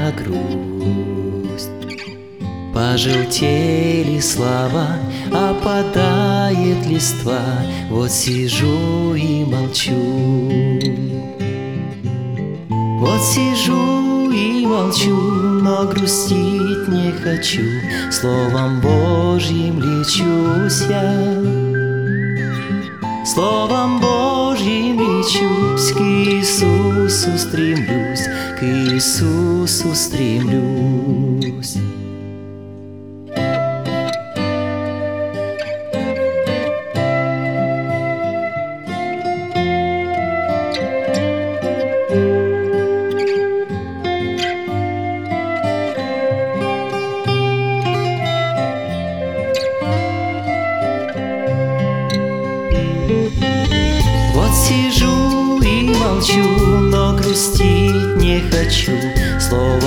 моя грусть. Пожелтели слова, опадает листва, вот сижу и молчу. Вот сижу и молчу, но грустить не хочу, Словом Божьим лечусь я. Словом Божьим лечусь, к Иисусу стремлюсь, к Иисусу стремлюсь. Вот сижу и молчу, но грустить не хочу, Словом